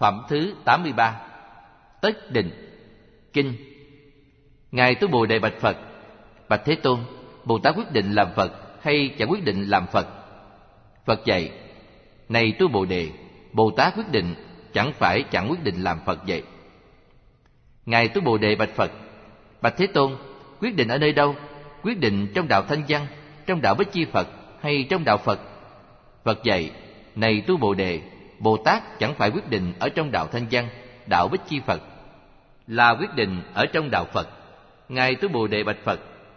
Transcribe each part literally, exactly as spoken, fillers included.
Phẩm thứ tám mươi ba. Tất định. Kinh. Ngài Tu Bồ Đề bạch Phật: Bạch Thế Tôn, Bồ Tát quyết định làm Phật hay chẳng quyết định làm Phật? Phật dạy: Này Tu Bồ Đề, Bồ Tát quyết định, chẳng phải chẳng quyết định làm Phật vậy. Ngài Tu Bồ Đề bạch Phật: Bạch Thế Tôn, quyết định ở nơi đâu? Quyết định trong đạo Thanh Văn, trong đạo Bích Chi Phật hay trong đạo Phật? Phật dạy: Này Tu Bồ Đề, Bồ Tát chẳng phải quyết định ở trong đạo Thanh Văn, đạo Bích Chi Phật, là quyết định ở trong đạo Phật. Ngài Tu Bồ Đề bạch Phật: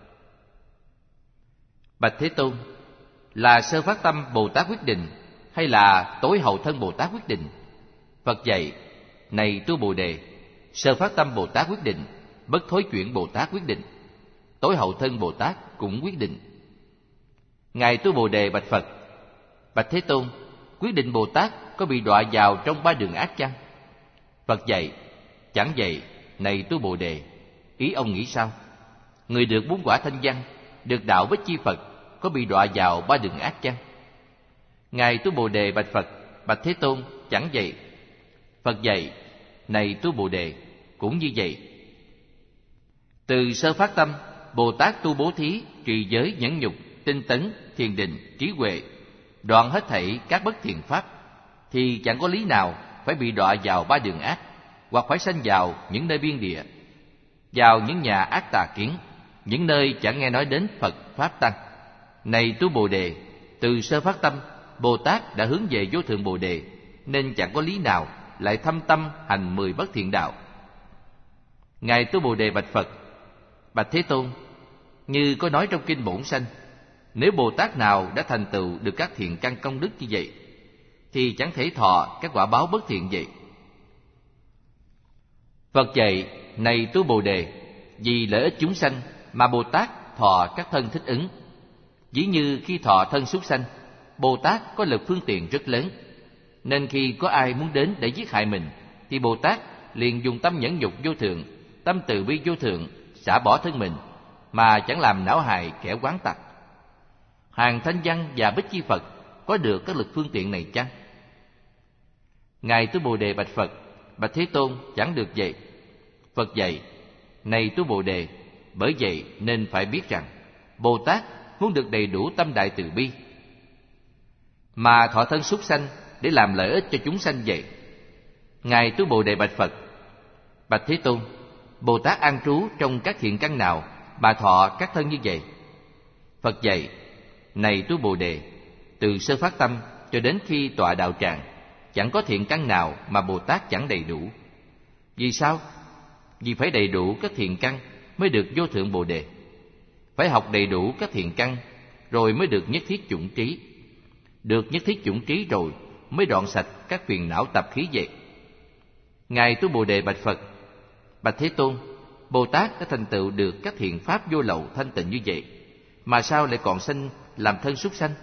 Bạch Thế Tôn, là sơ phát tâm Bồ Tát quyết định hay là tối hậu thân Bồ Tát quyết định? Phật dạy: Này Tu Bồ Đề, sơ phát tâm Bồ Tát quyết định, bất thối chuyển Bồ Tát quyết định, tối hậu thân Bồ Tát cũng quyết định. Ngài Tu Bồ Đề bạch Phật: Bạch Thế Tôn, quyết định Bồ Tát có bị đọa vào trong ba đường ác chăng? Phật dạy: Chẳng vậy, này Tu Bồ Đề, ý ông nghĩ sao? Người được bốn quả Thanh Văn, được đạo Bích Chi Phật, có bị đọa vào ba đường ác chăng? Ngài Tu Bồ Đề bạch Phật: Bạch Thế Tôn, chẳng vậy. Phật dạy: Này Tu Bồ Đề, cũng như vậy. Từ sơ phát tâm, Bồ Tát tu bố thí, trì giới, nhẫn nhục, tinh tấn, thiền định, trí huệ, đoạn hết thảy các bất thiện pháp, thì chẳng có lý nào phải bị đọa vào ba đường ác, hoặc phải sanh vào những nơi biên địa, vào những nhà ác tà kiến, những nơi chẳng nghe nói đến Phật Pháp Tăng. Này Tu Bồ Đề, từ sơ phát tâm, Bồ Tát đã hướng về vô thượng Bồ Đề, nên chẳng có lý nào lại thâm tâm hành mười bất thiện đạo. Ngài Tu Bồ Đề bạch Phật: Bạch Thế Tôn, như có nói trong kinh Bổn Sanh, nếu Bồ Tát nào đã thành tựu được các thiện căn công đức như vậy, thì chẳng thể thọ các quả báo bất thiện vậy. Phật dạy: Này Tu Bồ Đề, vì lợi ích chúng sanh mà Bồ Tát thọ các thân thích ứng. Ví như khi thọ thân súc sanh, Bồ Tát có lực phương tiện rất lớn, nên khi có ai muốn đến để giết hại mình, thì Bồ Tát liền dùng tâm nhẫn nhục vô thượng, tâm từ bi vô thượng, xả bỏ thân mình, mà chẳng làm não hại kẻ oán tặc. Hàng Thanh Văn và Bích Chi Phật có được các lực phương tiện này chăng? Ngài Tu Bồ Đề bạch Phật: Bạch Thế Tôn, chẳng được vậy. Phật dạy: Này Tu Bồ Đề, bởi vậy nên phải biết rằng Bồ Tát muốn được đầy đủ tâm đại từ bi, mà thọ thân súc sanh để làm lợi ích cho chúng sanh vậy. Ngài Tu Bồ Đề bạch Phật: Bạch Thế Tôn, Bồ Tát an trú trong các thiện căn nào mà thọ các thân như vậy? Phật dạy: Này Tu Bồ Đề, từ sơ phát tâm cho đến khi tọa đạo tràng, chẳng có thiện căn nào mà Bồ Tát chẳng đầy đủ. Vì sao? Vì phải đầy đủ các thiện căn mới được vô thượng Bồ Đề. Phải học đầy đủ các thiện căn rồi mới được nhất thiết chủng trí. Được nhất thiết chủng trí rồi mới đoạn sạch các phiền não tập khí vậy. Ngài Tu Bồ Đề bạch Phật: Bạch Thế Tôn, Bồ Tát đã thành tựu được các thiện pháp vô lậu thanh tịnh như vậy, mà sao lại còn sanh làm thân súc sanh?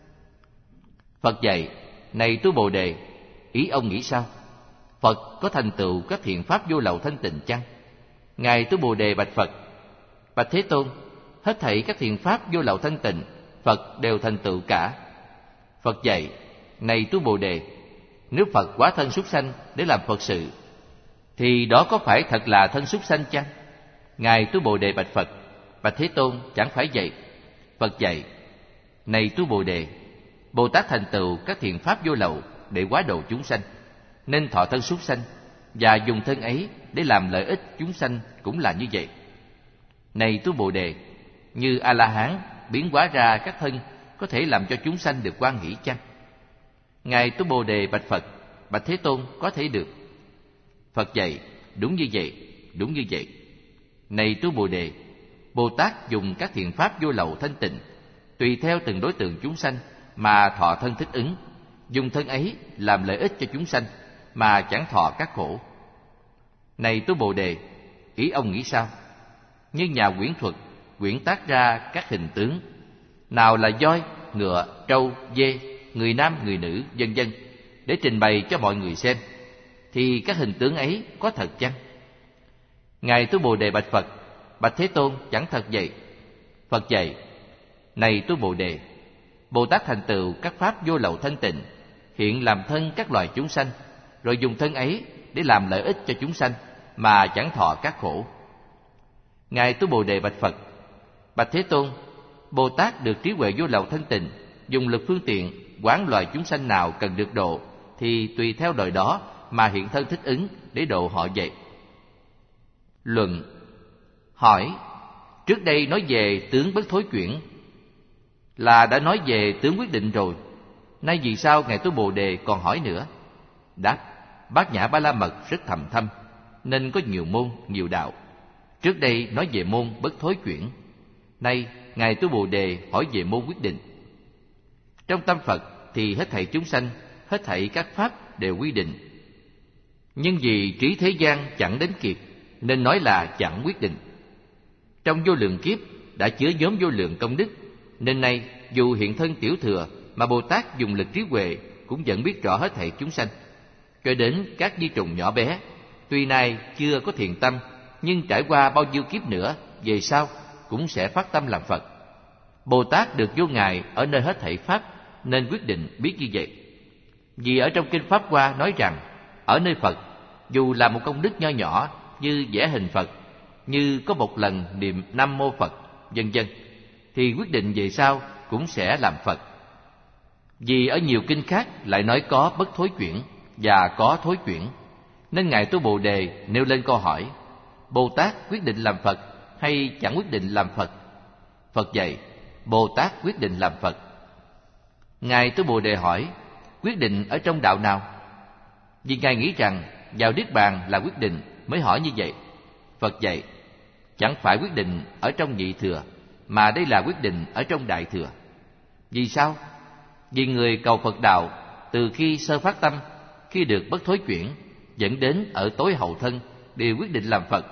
Phật dạy: Này Tu Bồ Đề, ý ông nghĩ sao? Phật có thành tựu các thiện pháp vô lậu thanh tịnh chăng? Ngài Tu Bồ Đề bạch Phật: Bạch Thế Tôn, hết thảy các thiện pháp vô lậu thanh tịnh, Phật đều thành tựu cả. Phật dạy: Này Tu Bồ Đề, nếu Phật hóa thân súc sanh để làm Phật sự, thì đó có phải thật là thân súc sanh chăng? Ngài Tu Bồ Đề bạch Phật: Bạch Thế Tôn, chẳng phải vậy. Phật dạy: Này Tu Bồ Đề, Bồ Tát thành tựu các thiện pháp vô lậu để hóa độ chúng sanh, nên thọ thân súc sanh, và dùng thân ấy để làm lợi ích chúng sanh cũng là như vậy. Này Tu Bồ Đề, như A-la-hán biến hóa ra các thân có thể làm cho chúng sanh được hoan hỷ chăng? Ngài Tu Bồ Đề bạch Phật: Bạch Thế Tôn, có thể được. Phật dạy: Đúng như vậy, đúng như vậy. Này Tu Bồ Đề, Bồ Tát dùng các thiện pháp vô lậu thanh tịnh, tùy theo từng đối tượng chúng sanh mà thọ thân thích ứng, dùng thân ấy làm lợi ích cho chúng sanh mà chẳng thọ các khổ. Này Tu Bồ Đề, ý ông nghĩ sao? Như nhà quyển thuật quyển tác ra các hình tướng, nào là voi, ngựa, trâu, dê, người nam, người nữ, vân vân, để trình bày cho mọi người xem, thì các hình tướng ấy có thật chăng? Ngài Tu Bồ Đề bạch Phật: Bạch Thế Tôn, chẳng thật vậy. Phật dạy: Này Tu Bồ Đề, Bồ Tát thành tựu các pháp vô lậu thanh tịnh, hiện làm thân các loài chúng sanh, rồi dùng thân ấy để làm lợi ích cho chúng sanh mà chẳng thọ các khổ. Ngài Tu Bồ Đề bạch Phật: Bạch Thế Tôn, Bồ Tát được trí huệ vô lậu thanh tịnh, dùng lực phương tiện quán loài chúng sanh nào cần được độ thì tùy theo đời đó mà hiện thân thích ứng để độ họ vậy. Luận. Hỏi: trước đây nói về tướng bất thối chuyển là đã nói về tướng quyết định rồi, nay vì sao Ngài Tu Bồ Đề còn hỏi nữa? Đáp: Bát Nhã Ba La Mật rất thầm thâm, nên có nhiều môn, nhiều đạo. Trước đây nói về môn bất thối chuyển, nay Ngài Tu Bồ Đề hỏi về môn quyết định. Trong tâm Phật thì hết thảy chúng sanh, hết thảy các pháp đều quy định. Nhưng vì trí thế gian chẳng đến kịp, nên nói là chẳng quyết định. Trong vô lượng kiếp đã chứa nhóm vô lượng công đức, nên nay dù hiện thân tiểu thừa mà Bồ Tát dùng lực trí huệ cũng vẫn biết rõ hết thảy chúng sanh, cho đến các vi trùng nhỏ bé. Tuy nay chưa có thiện tâm, nhưng trải qua bao nhiêu kiếp nữa, về sau cũng sẽ phát tâm làm Phật. Bồ Tát được vô ngại ở nơi hết thảy pháp, nên quyết định biết như vậy. Vì ở trong kinh Pháp Hoa nói rằng, ở nơi Phật, dù là một công đức nho nhỏ như vẽ hình Phật, như có một lần niệm Nam Mô Phật, vân vân, thì quyết định về sau cũng sẽ làm Phật. Vì ở nhiều kinh khác lại nói có bất thối chuyển và có thối chuyển, nên Ngài Tu Bồ Đề nêu lên câu hỏi: Bồ Tát quyết định làm Phật hay chẳng quyết định làm Phật? Phật dạy: Bồ Tát quyết định làm Phật. Ngài Tu Bồ Đề hỏi: quyết định ở trong đạo nào? Vì Ngài nghĩ rằng vào Niết Bàn là quyết định mới hỏi như vậy. Phật dạy: chẳng phải quyết định ở trong nhị thừa, mà đây là quyết định ở trong đại thừa. Vì sao? Vì người cầu Phật đạo từ khi sơ phát tâm, khi được bất thối chuyển, dẫn đến ở tối hậu thân đều quyết định làm Phật.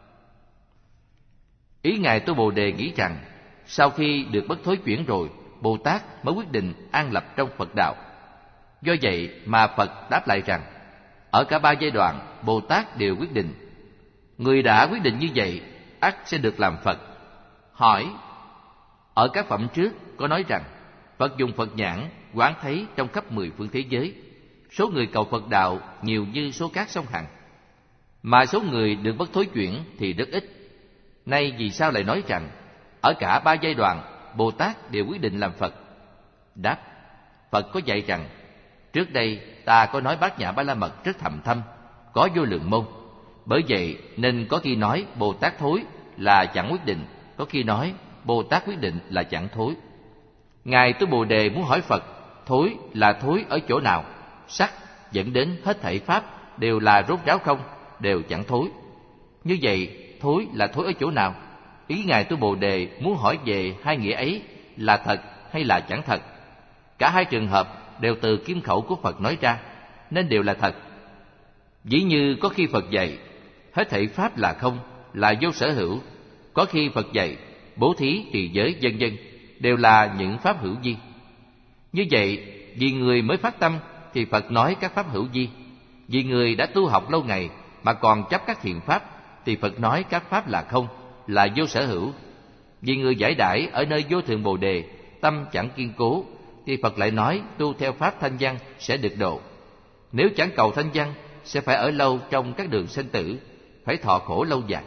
Ý Ngài Tu Bồ Đề nghĩ rằng sau khi được bất thối chuyển rồi, Bồ Tát mới quyết định an lập trong Phật đạo. Do vậy mà Phật đáp lại rằng, ở cả ba giai đoạn Bồ Tát đều quyết định. Người đã quyết định như vậy ắt sẽ được làm Phật. Hỏi: ở các phẩm trước có nói rằng Phật dùng Phật nhãn quán thấy trong khắp mười phương thế giới, số người cầu Phật đạo nhiều như số cát sông Hằng, mà số người được bất thối chuyển thì rất ít. Nay vì sao lại nói rằng ở cả ba giai đoạn Bồ Tát đều quyết định làm Phật? Đáp: Phật có dạy rằng trước đây ta có nói Bát Nhã Ba La Mật rất thầm thâm, có vô lượng môn. Bởi vậy nên có khi nói Bồ Tát thối là chẳng quyết định, có khi nói Bồ Tát quyết định là chẳng thối. Ngài Tu Bồ Đề muốn hỏi Phật, thối là thối ở chỗ nào? Sắc dẫn đến hết thảy pháp đều là rốt ráo không, đều chẳng thối. Như vậy thối là thối ở chỗ nào? Ý Ngài Tu Bồ Đề muốn hỏi về hai nghĩa ấy là thật hay là chẳng thật. Cả hai trường hợp đều từ kim khẩu của Phật nói ra, nên đều là thật. Dĩ như có khi Phật dạy hết thảy pháp là không, là vô sở hữu. Có khi Phật dạy bố thí, trì giới, vân vân đều là những pháp hữu vi. Như vậy, vì người mới phát tâm thì Phật nói các pháp hữu vi. Vì người đã tu học lâu ngày mà còn chấp các thiện pháp thì Phật nói các pháp là không, là vô sở hữu. Vì người giải đãi ở nơi vô thượng Bồ Đề, tâm chẳng kiên cố, thì Phật lại nói tu theo pháp thanh văn sẽ được độ. Nếu chẳng cầu thanh văn, sẽ phải ở lâu trong các đường sinh tử, phải thọ khổ lâu dài.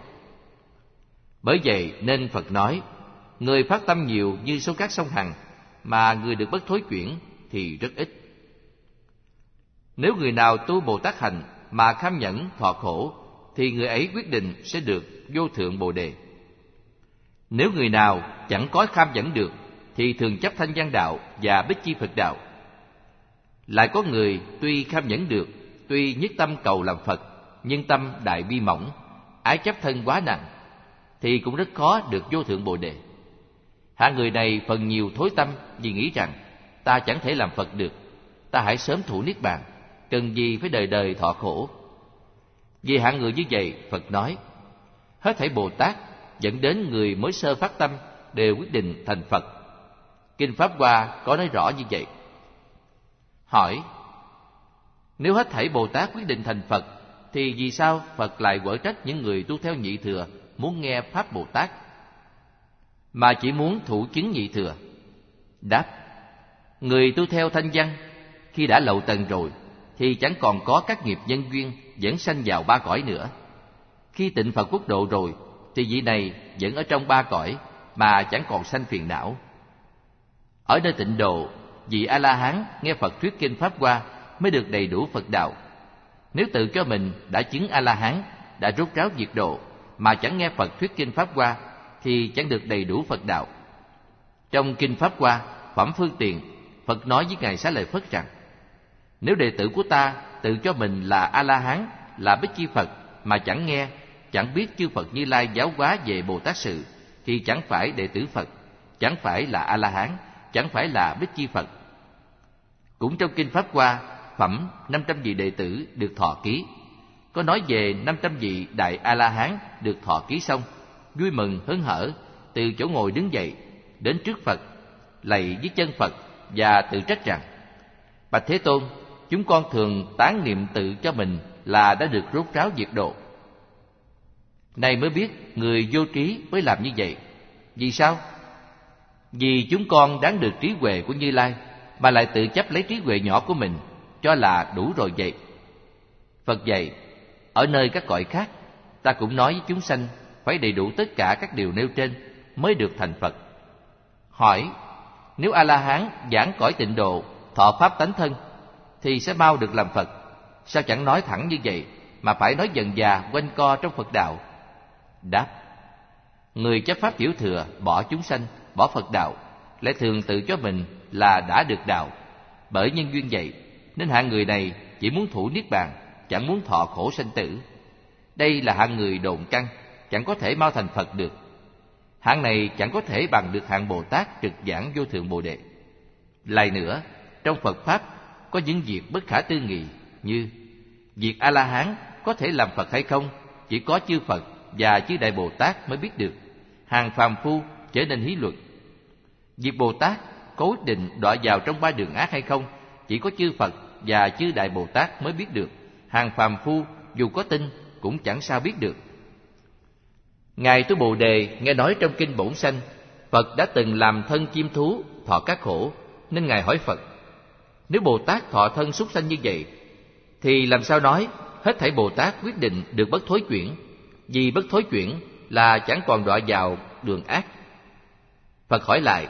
Bởi vậy nên Phật nói, người phát tâm nhiều như số cát sông Hằng, mà người được bất thối chuyển thì rất ít. Nếu người nào tu Bồ Tát hành mà kham nhẫn thọ khổ, thì người ấy quyết định sẽ được vô thượng Bồ Đề. Nếu người nào chẳng có kham nhẫn được, thì thường chấp thanh văn đạo và bích chi Phật đạo. Lại có người tuy kham nhẫn được, tuy nhất tâm cầu làm Phật, nhưng tâm đại bi mỏng, ái chấp thân quá nặng, thì cũng rất khó được vô thượng Bồ Đề. Hạng người này phần nhiều thối tâm vì nghĩ rằng ta chẳng thể làm Phật được, ta hãy sớm thụ niết bàn, cần gì phải đời đời thọ khổ. Vì hạng người như vậy, Phật nói hết thảy Bồ Tát dẫn đến người mới sơ phát tâm đều quyết định thành Phật. Kinh Pháp Hoa có nói rõ như vậy. Hỏi: nếu hết thảy Bồ Tát quyết định thành Phật, thì vì sao Phật lại quở trách những người tu theo nhị thừa muốn nghe Pháp Bồ Tát, mà chỉ muốn thủ chứng nhị thừa? Đáp: người tu theo thanh văn khi đã lậu tần rồi, thì chẳng còn có các nghiệp nhân duyên dẫn sanh vào ba cõi nữa. Khi tịnh Phật quốc độ rồi thì vị này vẫn ở trong ba cõi mà chẳng còn sanh phiền não. Ở nơi tịnh độ, vị A-la-hán nghe Phật thuyết kinh Pháp Hoa mới được đầy đủ Phật đạo. Nếu tự cho mình đã chứng A-la-hán, đã rốt ráo diệt độ mà chẳng nghe Phật thuyết kinh Pháp Hoa thì chẳng được đầy đủ Phật đạo. Trong kinh Pháp Hoa, phẩm Phương Tiện, Phật nói với Ngài Xá Lợi Phất rằng: nếu đệ tử của ta tự cho mình là A-la-hán, là Bích Chi Phật mà chẳng nghe, chẳng biết chư Phật Như Lai giáo hóa về Bồ Tát sự, thì chẳng phải đệ tử Phật, chẳng phải là A-la-hán, chẳng phải là Bích Chi Phật. Cũng trong kinh Pháp Hoa, phẩm năm trăm vị đệ tử được thọ ký, có nói về năm trăm vị đại A-la-hán được thọ ký xong, vui mừng hớn hở, từ chỗ ngồi đứng dậy, đến trước Phật, lạy dưới chân Phật và tự trách rằng: bạch Thế Tôn, chúng con thường tán niệm tự cho mình là đã được rốt ráo diệt độ. Này mới biết người vô trí mới làm như vậy. Vì sao? Vì chúng con đáng được trí huệ của Như Lai mà lại tự chấp lấy trí huệ nhỏ của mình cho là đủ rồi vậy. Phật dạy: ở nơi các cõi khác, ta cũng nói với chúng sanh phải đầy đủ tất cả các điều nêu trên mới được thành Phật. Hỏi: nếu A-la-hán giảng cõi tịnh độ, thọ pháp tánh thân thì sẽ mau được làm Phật, sao chẳng nói thẳng như vậy mà phải nói dần dà quanh co trong Phật đạo? Đáp: người chấp pháp tiểu thừa, bỏ chúng sanh, bỏ Phật đạo, lại thường tự cho mình là đã được đạo. Bởi nhân duyên vậy nên hạng người này chỉ muốn thủ niết bàn, chẳng muốn thọ khổ sanh tử. Đây là hạng người độn căn, chẳng có thể mau thành Phật được. Hạng này chẳng có thể bằng được hạng Bồ Tát trực giảng vô thượng Bồ Đề. Lại nữa, trong Phật pháp có những việc bất khả tư nghị, như việc A-la-hán có thể làm Phật hay không, chỉ có chư Phật và chư Đại Bồ Tát mới biết được, hàng phàm phu trở nên hí luận. Việc Bồ Tát có quyết định đọa vào trong ba đường ác hay không, chỉ có chư Phật và chư Đại Bồ Tát mới biết được, hàng phàm phu dù có tin cũng chẳng sao biết được. Ngài Tu Bồ Đề nghe nói trong kinh Bổn Sanh, Phật đã từng làm thân chim thú, thọ các khổ, nên Ngài hỏi Phật: nếu Bồ Tát thọ thân súc sanh như vậy, thì làm sao nói hết thảy Bồ Tát quyết định được bất thối chuyển? Vì bất thối chuyển là chẳng còn đọa vào đường ác. Phật hỏi lại: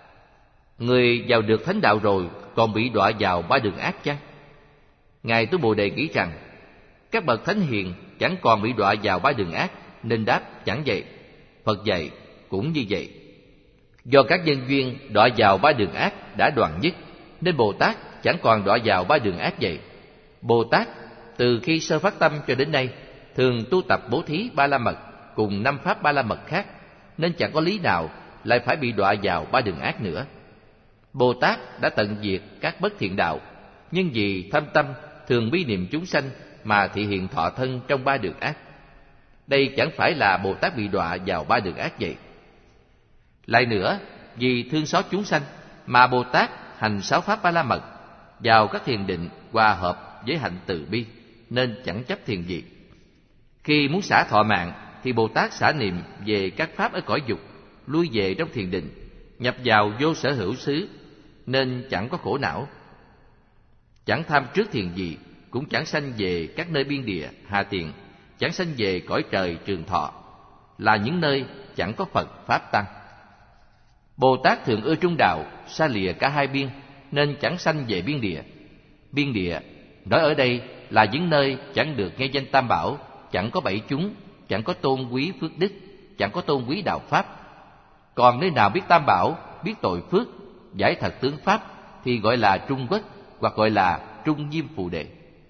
người vào được thánh đạo rồi còn bị đọa vào ba đường ác chăng? Ngài Tu Bồ Đề nghĩ rằng các bậc thánh hiền chẳng còn bị đọa vào ba đường ác, nên đáp chẳng vậy. Phật dạy cũng như vậy. Do các nhân duyên đọa vào ba đường ác đã đoạn dứt, nên Bồ Tát chẳng còn đọa vào ba đường ác vậy. Bồ Tát từ khi sơ phát tâm cho đến nay thường tu tập bố thí ba la mật cùng năm pháp ba la mật khác, nên chẳng có lý nào lại phải bị đọa vào ba đường ác nữa. Bồ Tát đã tận diệt các bất thiện đạo, nhưng vì thâm tâm thường bi niệm chúng sanh mà thị hiện thọ thân trong ba đường ác. Đây chẳng phải là Bồ Tát bị đọa vào ba đường ác vậy. Lại nữa, vì thương xót chúng sanh mà Bồ Tát hành sáu pháp ba la mật vào các thiền định hòa hợp với hạnh từ bi, nên chẳng chấp thiền diệt. Khi muốn xả thọ mạng thì Bồ Tát xả niệm về các pháp ở cõi dục, lui về trong thiền định, nhập vào vô sở hữu xứ, nên chẳng có khổ não. Chẳng tham trước thiền gì, cũng chẳng sanh về các nơi biên địa hạ tiền, chẳng sanh về cõi trời trường thọ, là những nơi chẳng có Phật pháp tăng. Bồ Tát thường ưa trung đạo, xa lìa cả hai biên, nên chẳng sanh về biên địa. Biên địa nói ở đây là những nơi chẳng được nghe danh Tam Bảo, chẳng có bảy chúng, chẳng có tôn quý phước đức, chẳng có tôn quý đạo pháp. Còn nơi nào biết Tam Bảo, biết tội phước, giải thật tướng pháp, thì gọi là Trung Quốc, hoặc gọi là Trung Diêm Phù Đề.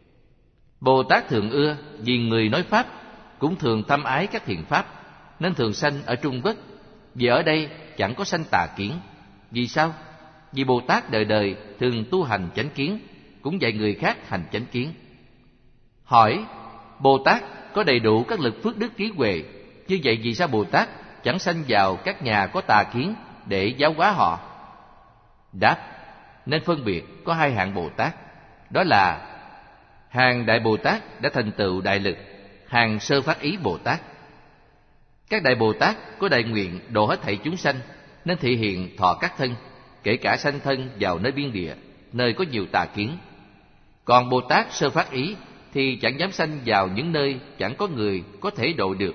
Bồ Tát thường ưa vì người nói pháp, cũng thường thâm ái các thiện pháp, nên thường sanh ở Trung Quốc. Vì ở đây chẳng có sanh tà kiến. Vì sao? Vì Bồ Tát đời đời thường tu hành chánh kiến, cũng dạy người khác hành chánh kiến. Hỏi: Bồ Tát có đầy đủ các lực phước đức trí huệ, như vậy vì sao Bồ Tát chẳng sanh vào các nhà có tà kiến để giáo hóa họ? Đáp: nên phân biệt có hai hạng Bồ Tát, đó là hàng Đại Bồ Tát đã thành tựu đại lực, hàng sơ phát ý Bồ Tát. Các Đại Bồ Tát có đại nguyện độ hết thảy chúng sanh, nên thị hiện thọ các thân, kể cả sanh thân vào nơi biên địa, nơi có nhiều tà kiến. Còn Bồ Tát sơ phát ý thì chẳng dám sanh vào những nơi chẳng có người có thể độ được.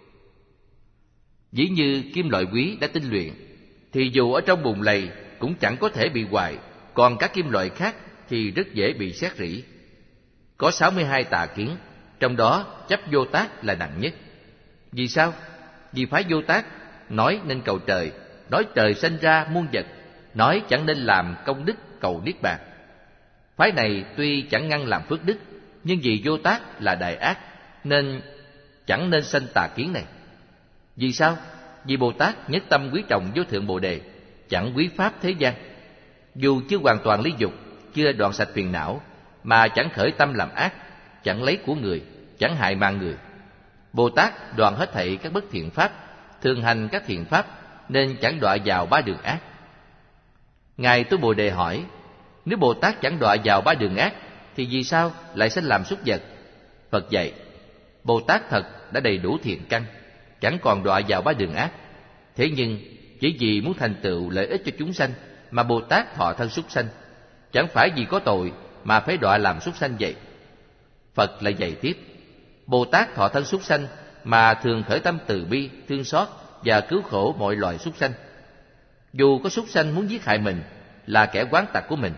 Ví như kim loại quý đã tinh luyện, thì dù ở trong bùn lầy cũng chẳng có thể bị hoại, còn các kim loại khác thì rất dễ bị sét rỉ. Có sáu mươi hai tà kiến, trong đó chấp Vô Tác là nặng nhất. Vì sao? Vì phái Vô Tác nói nên cầu trời, nói trời sanh ra muôn vật, nói chẳng nên làm công đức cầu niết bàn. Phái này tuy chẳng ngăn làm phước đức, nhưng vì Vô Tác là đại ác nên chẳng nên sanh tà kiến này. Vì sao? Vì Bồ Tát nhất tâm quý trọng vô thượng Bồ Đề, chẳng quý pháp thế gian. Dù chưa hoàn toàn ly dục, chưa đoạn sạch phiền não, mà chẳng khởi tâm làm ác, chẳng lấy của người, chẳng hại mạng người. Bồ Tát đoạn hết thảy các bất thiện pháp, thường hành các thiện pháp, nên chẳng đọa vào ba đường ác. Ngài Tu Bồ Đề hỏi, nếu Bồ Tát chẳng đọa vào ba đường ác, thì vì sao lại sinh làm súc vật? Phật dạy, Bồ Tát thật đã đầy đủ thiện căn, chẳng còn đọa vào ba đường ác. Thế nhưng chỉ vì muốn thành tựu lợi ích cho chúng sanh mà Bồ Tát thọ thân súc sanh, chẳng phải vì có tội mà phải đọa làm súc sanh vậy. Phật lại dạy tiếp, Bồ Tát thọ thân súc sanh mà thường khởi tâm từ bi, thương xót và cứu khổ mọi loài súc sanh. Dù có súc sanh muốn giết hại mình, là kẻ oán tặc của mình.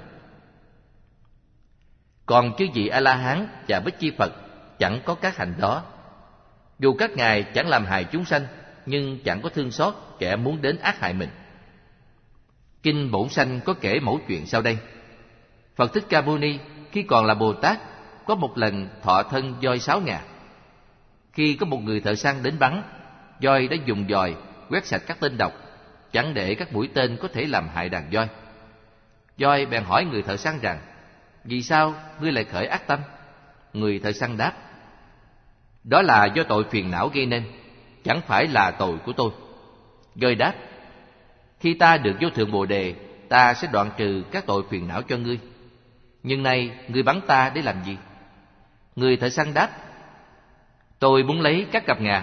Còn chư vị A-la-hán và Bích Chi Phật chẳng có các hành đó. Dù các ngài chẳng làm hại chúng sanh, nhưng chẳng có thương xót kẻ muốn đến ác hại mình. Kinh Bổn Sanh có kể mẫu chuyện sau đây. Phật Thích Ca Mâu Ni khi còn là Bồ Tát có một lần thọ thân voi sáu ngà. Khi có một người thợ săn đến bắn, voi đã dùng dòi quét sạch các tên độc, chẳng để các mũi tên có thể làm hại đàn voi. Voi bèn hỏi người thợ săn rằng, vì sao ngươi lại khởi ác tâm? Người thợ săn đáp, đó là do tội phiền não gây nên, chẳng phải là tội của tôi. Voi đáp, khi ta được vô thượng Bồ Đề, ta sẽ đoạn trừ các tội phiền não cho ngươi. Nhưng nay ngươi bắn ta để làm gì? Người thợ săn đáp, tôi muốn lấy các cặp ngà.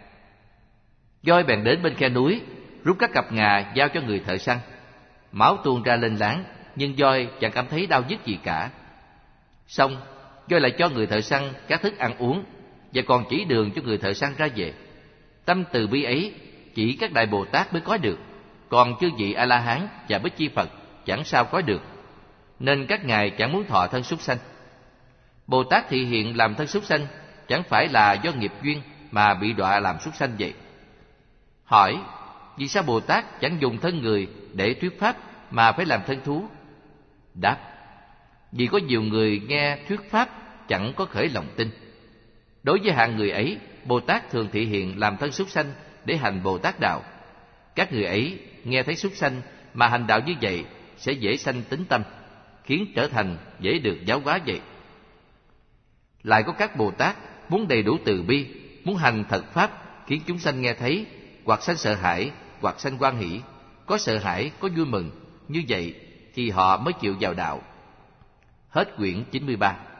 Voi bèn đến bên khe núi, rút các cặp ngà giao cho người thợ săn. Máu tuôn ra lên láng, nhưng voi chẳng cảm thấy đau nhức gì cả. Xong, voi lại cho người thợ săn các thức ăn uống, và còn chỉ đường cho người thợ săn ra về. Tâm từ bi ấy chỉ các đại Bồ Tát mới có được, còn chư vị A-la-hán và Bích Chi Phật chẳng sao có được, nên các ngài chẳng muốn thọ thân súc sanh. Bồ Tát thị hiện làm thân súc sanh chẳng phải là do nghiệp duyên mà bị đọa làm súc sanh vậy. Hỏi, vì sao Bồ Tát chẳng dùng thân người để thuyết pháp mà phải làm thân thú? Đáp, vì có nhiều người nghe thuyết pháp chẳng có khởi lòng tin. Đối với hạng người ấy, Bồ Tát thường thị hiện làm thân súc sanh để hành Bồ Tát đạo. Các người ấy nghe thấy súc sanh mà hành đạo như vậy sẽ dễ sanh tín tâm, khiến trở thành dễ được giáo hóa vậy. Lại có các Bồ Tát muốn đầy đủ từ bi, muốn hành thật pháp, khiến chúng sanh nghe thấy hoặc sanh sợ hãi, hoặc sanh hoan hỷ, có sợ hãi, có vui mừng, như vậy thì họ mới chịu vào đạo. Hết quyển chín mươi ba.